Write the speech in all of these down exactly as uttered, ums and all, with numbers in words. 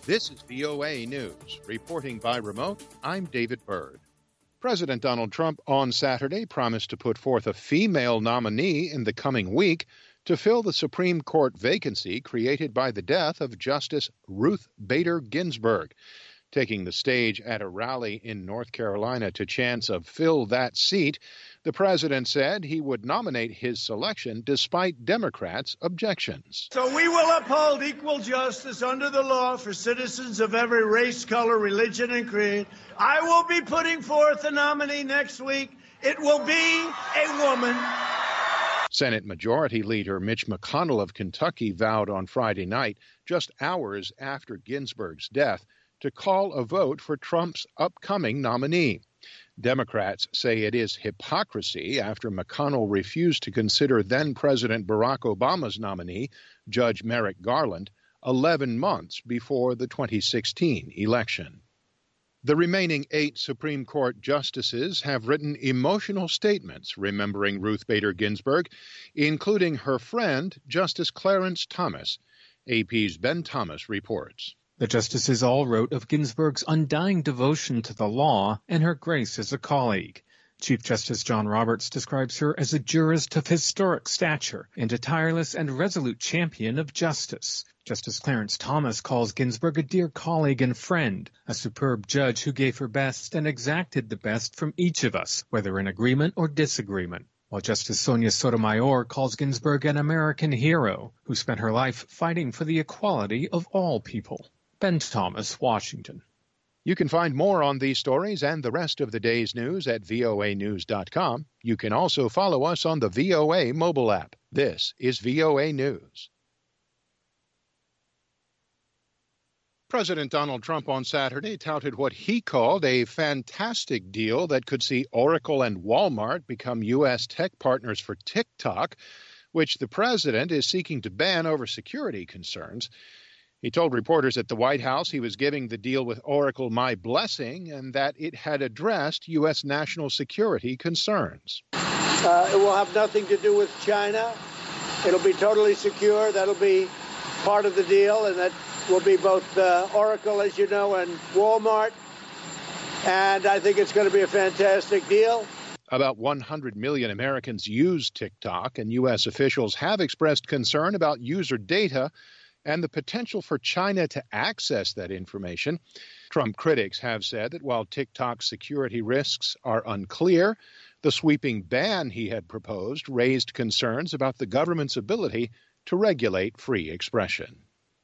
This is V O A News. Reporting by remote, I'm David Byrd. President Donald Trump on Saturday promised to put forth a female nominee in the coming week to fill the Supreme Court vacancy created by the death of Justice Ruth Bader Ginsburg. Taking the stage at a rally in North Carolina to chance of fill that seat, the president said he would nominate his selection despite Democrats' objections. So we will uphold equal justice under the law for citizens of every race, color, religion, and creed. I will be putting forth a nominee next week. It will be a woman. Senate Majority Leader Mitch McConnell of Kentucky vowed on Friday night, just hours after Ginsburg's death, to call a vote for Trump's upcoming nominee. Democrats say it is hypocrisy after McConnell refused to consider then-President Barack Obama's nominee, Judge Merrick Garland, eleven months before the twenty sixteen election. The remaining eight Supreme Court justices have written emotional statements remembering Ruth Bader Ginsburg, including her friend, Justice Clarence Thomas. A P's Ben Thomas reports. The justices all wrote of Ginsburg's undying devotion to the law and her grace as a colleague. Chief Justice John Roberts describes her as a jurist of historic stature and a tireless and resolute champion of justice. Justice Clarence Thomas calls Ginsburg a dear colleague and friend, a superb judge who gave her best and exacted the best from each of us, whether in agreement or disagreement. While Justice Sonia Sotomayor calls Ginsburg an American hero who spent her life fighting for the equality of all people. Ben Thomas, Washington. You can find more on these stories and the rest of the day's news at V O A news dot com. You can also follow us on the V O A mobile app. This is V O A News. President Donald Trump on Saturday touted what he called a fantastic deal that could see Oracle and Walmart become U S tech partners for TikTok, which the president is seeking to ban over security concerns. He told reporters at the White House he was giving the deal with Oracle my blessing and that it had addressed U S national security concerns. Uh, it will have nothing to do with China. It'll be totally secure. That'll be part of the deal, and that will be both uh, Oracle, as you know, and Walmart. And I think it's going to be a fantastic deal. About one hundred million Americans use TikTok, and U S officials have expressed concern about user data and the potential for China to access that information. Trump critics have said that while TikTok's security risks are unclear, the sweeping ban he had proposed raised concerns about the government's ability to regulate free expression.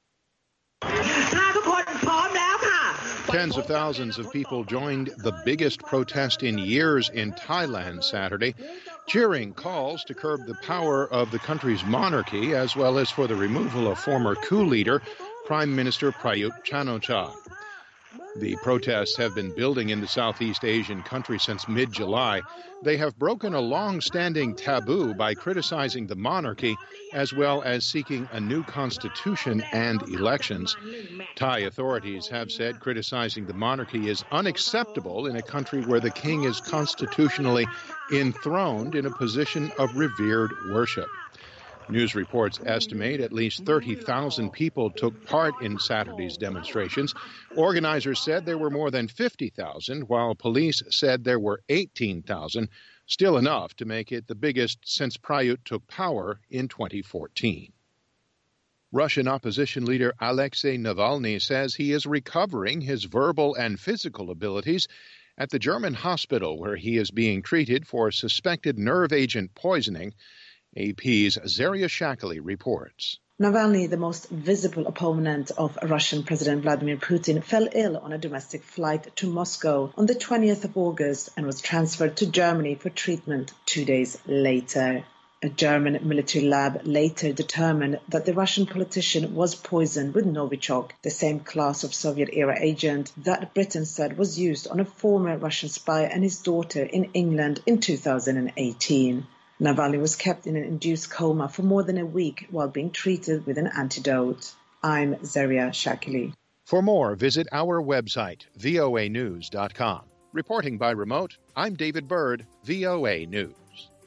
Tens of thousands of people joined the biggest protest in years in Thailand Saturday, cheering calls to curb the power of the country's monarchy, as well as for the removal of former coup leader, Prime Minister Prayut Chan-o-cha. The protests have been building in the Southeast Asian country since mid-July. They have broken a long-standing taboo by criticizing the monarchy, as well as seeking a new constitution and elections. Thai authorities have said criticizing the monarchy is unacceptable in a country where the king is constitutionally enthroned in a position of revered worship. News reports estimate at least thirty thousand people took part in Saturday's demonstrations. Organizers said there were more than fifty thousand, while police said there were eighteen thousand, still enough to make it the biggest since Prayut took power in twenty fourteen. Russian opposition leader Alexei Navalny says he is recovering his verbal and physical abilities at the German hospital where he is being treated for suspected nerve agent poisoning. A P's Zaria Shakali reports. Navalny, the most visible opponent of Russian President Vladimir Putin, fell ill on a domestic flight to Moscow on the twentieth of August and was transferred to Germany for treatment two days later. A German military lab later determined that the Russian politician was poisoned with Novichok, the same class of Soviet-era agent that Britain said was used on a former Russian spy and his daughter in England in two thousand eighteen. Navalny was kept in an induced coma for more than a week while being treated with an antidote. I'm Zaria Shakili. For more, visit our website, V O A news dot com. Reporting by remote, I'm David Byrd, V O A News.